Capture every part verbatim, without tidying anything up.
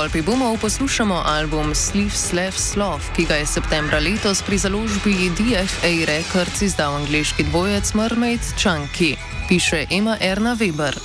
tolpi bumov poslušamo album Sleeve Slev Slov, ki ga je septembra letos pri založbi D F A Records izdal angleški dvojec Mermaid Chunky, piše Ema Erna Weber.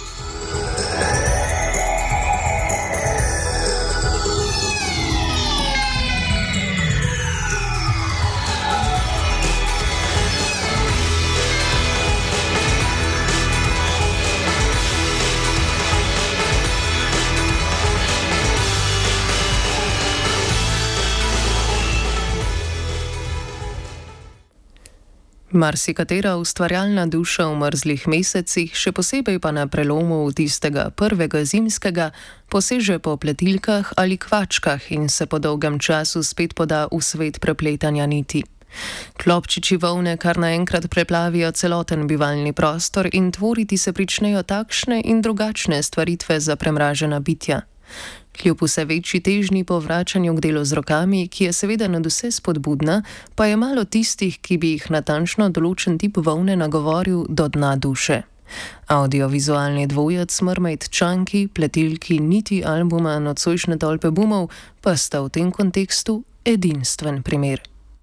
Marsikatera ustvarjalna duša v mrzlih mesecih, še posebej pa na prelomu tistega prvega zimskega, poseže po pletilkah ali kvačkah in se po dolgem času spet poda v svet prepletanja niti. Klobčiči volne kar naenkrat preplavijo celoten bivalni prostor in tvoriti se pričnejo takšne in drugačne stvaritve za premražena bitja. Kljub vse večji težnji po vračanju k delu z rokami, ki je seveda nadvse spodbudna, pa je malo tistih, ki bi jih natančno določen tip volne nagovoril do dna duše. Audiovizualni dvojec Mermaid Chunky, pletilki niti albuma Nocojšnje tolpe bumov pa sta v tem kontekstu edinstven primer.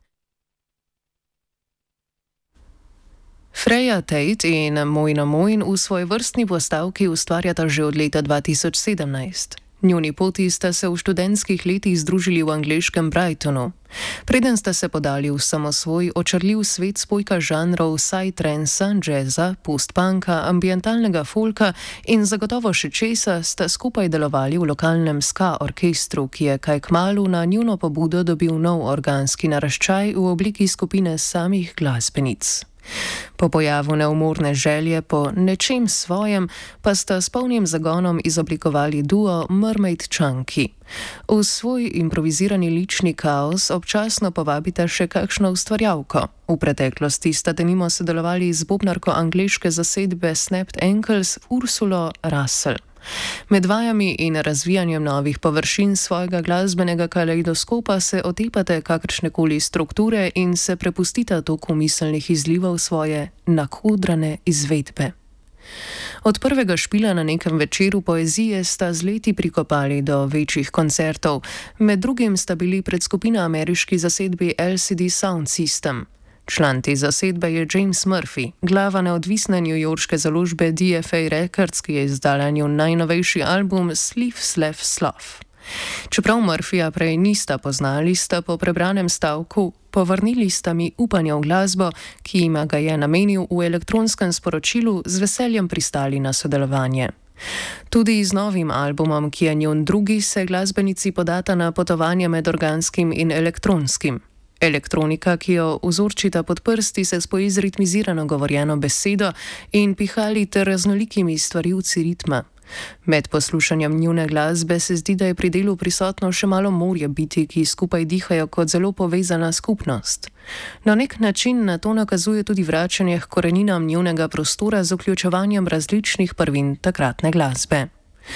Freya Tate in Mojna Mojn v svojevrstni postavki ustvarjata že od leta dva tisoč sedemnajst. Njuni poti sta se v študentskih letih združili v angleškem Brightonu. Preden sta se podali v samosvoj očarljiv svet spojka žanrov psytrance, jazza, post-punka, ambientalnega folka in zagotovo še česa, sta skupaj delovali v lokalnem ska orkestru, ki je kaj kmalu na njuno pobudo dobil nov organski naraščaj v obliki skupine samih glasbenic. Po pojavu neumorne želje po nečem svojem pa sta s polnim zagonom izoblikovali duo Mermaid Chunky. V svoj improvizirani lični kaos občasno povabita še kakšno ustvarjalko. V preteklosti sta denimo sodelovali z bobnarko angleške zasedbe Snapped Ankles Ursulo Russell. Med vajami in razvijanjem novih površin svojega glasbenega kaleidoskopa se otepate kakršnekoli strukture in se prepustite toku miselnih izlivov svoje nakodrane izvedbe. Od prvega špila na nekem večeru poezije sta z leti prikopali do večjih koncertov, med drugim sta bili pred skupino ameriški zasedbi L C D Sound System. Član te zasedbe je James Murphy, glava neodvisne newyorške založbe D F A Records, ki je izdala njun najnovejši album Sleeve Slev Slov. Čeprav Murphyja prej nista poznali, sta po prebranem stavku povrnili sta mi upanje v glasbo, ki jima ga je namenil v elektronskem sporočilu, z veseljem pristali na sodelovanje. Tudi z novim albumom, ki je njun drugi, se glasbenici podata na potovanje med organskim in elektronskim. Elektronika, ki jo vzorčita pod prsti, se spoji z ritmizirano govorjeno besedo in pihali ter raznolikimi stvarilci ritma. Med poslušanjem njune glasbe se zdi, da je pri delu prisotno še malo morje biti, ki skupaj dihajo kot zelo povezana skupnost. Na nek način na to nakazuje tudi vračanje k koreninam njunega prostora z vključevanjem različnih prvin takratne glasbe.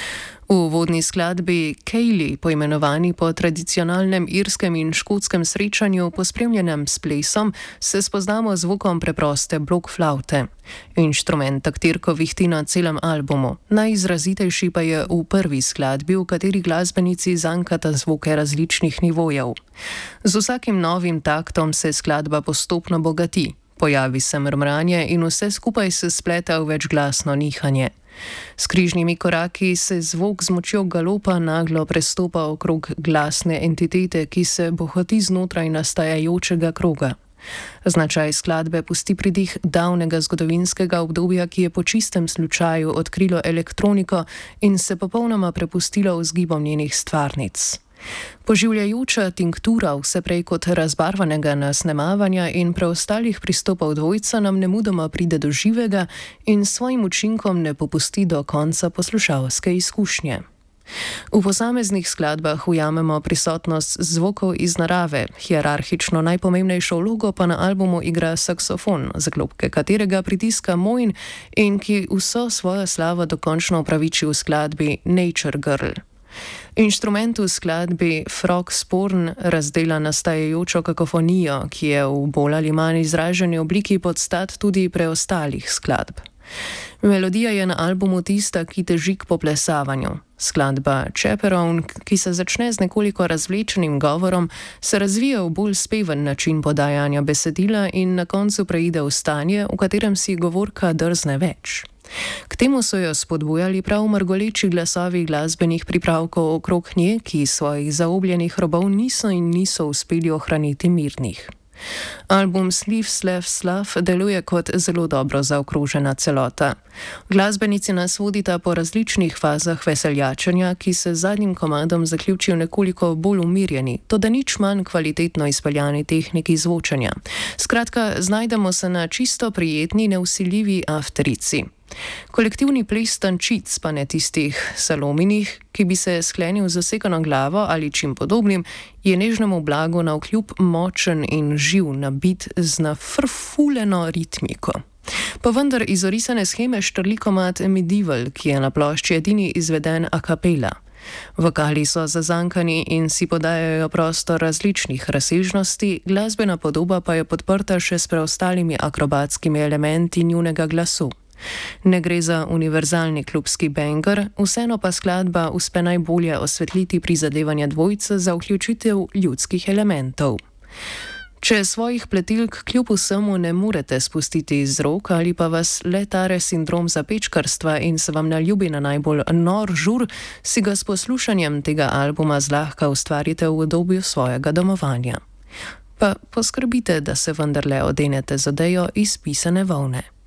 V uvodni skladbi Kaylee, poimenovani po tradicionalnem irskem in škotskem srečanju, pospremljenem s plesom, se spoznamo z zvokom preproste blokflavte. Inštrument taktirko vihti na celem albumu, najizrazitejši pa je v prvi skladbi, v kateri glasbenici zankata zvoke različnih nivojev. Z vsakim novim taktom se skladba postopno bogati, pojavi se mrmranje in vse skupaj se spleta v večglasno nihanje. S križnimi koraki se zvok z močjo galopa naglo prestopa okrog glasne entitete, ki se bohoti znotraj nastajajočega kroga. Značaj skladbe pusti pridih davnega zgodovinskega obdobja, ki je po čistem slučaju odkrilo elektroniko in se popolnoma prepustilo vzgibom njenih stvarnic. Poživljajoča tinktura vse prej kot razbarvanega nasnemavanja in preostalih pristopov dvojca nam nemudoma pride do živega in s svojim učinkom ne popusti do konca poslušalske izkušnje. V posameznih skladbah ujamemo prisotnost zvokov iz narave, hierarhično najpomembnejšo vlogo pa na albumu igra saksofon, zaklopke katerega pritiska Mojn in ki vso svojo slavo dokončno upraviči v skladbi Nature Girl. Inštrument v skladbi Frog Sporn razdela nastajajočo kakofonijo, ki je v bolj ali manj izraženi obliki podstat tudi preostalih skladb. Melodija je na albumu tista, ki teži k poplesavanju. Skladba Chaperone, ki se začne z nekoliko razvlečenim govorom, se razvija v bolj speven način podajanja besedila in na koncu preide v stanje, v katerem si govorka drzne več. K temu so jo spodbujali prav mrgoleči glasovi glasbenih pripravkov okrog nje, ki svojih zaobljenih robov niso in niso uspeli ohraniti mirnih. Album Sliv Slev Slav deluje kot zelo dobro zaokrožena celota. Glasbenici nas vodita po različnih fazah veseljačenja, ki se z zadnjim komadom zaključijo nekoliko bolj umirjeni, toda nič manj kvalitetno izpeljani tehniki zvočanja. Skratka, znajdemo se na čisto prijetni, nevsiljivi afterici. Kolektivni ples tančic, pa ne tistih salominih, ki bi se sklenil z zasekano glavo ali čim podobnim, je nežnemu blagu navkljub močen in živ nabit z nafrfuleno ritmiko. Pa vendar iz orisane sheme štrli komad Medieval, ki je na plošči edini izveden a cappella. Vokali so zazankani in si podajajo prostor različnih razsežnosti, glasbena podoba pa je podprta še s preostalimi akrobatskimi elementi njunega glasu. Ne gre za univerzalni klubski banger, vseeno pa skladba uspe najbolje osvetliti prizadevanja dvojca za vključitev ljudskih elementov. Če svojih pletilk kljub vsemu ne morete spustiti iz rok ali pa vas le tare sindrom zapečkarstva in se vam naljubi na najbolj nor žur, si ga s poslušanjem tega albuma zlahka ustvarite v obdobju svojega domovanja. Pa poskrbite, da se vendarle odenete z odejo iz pisane volne.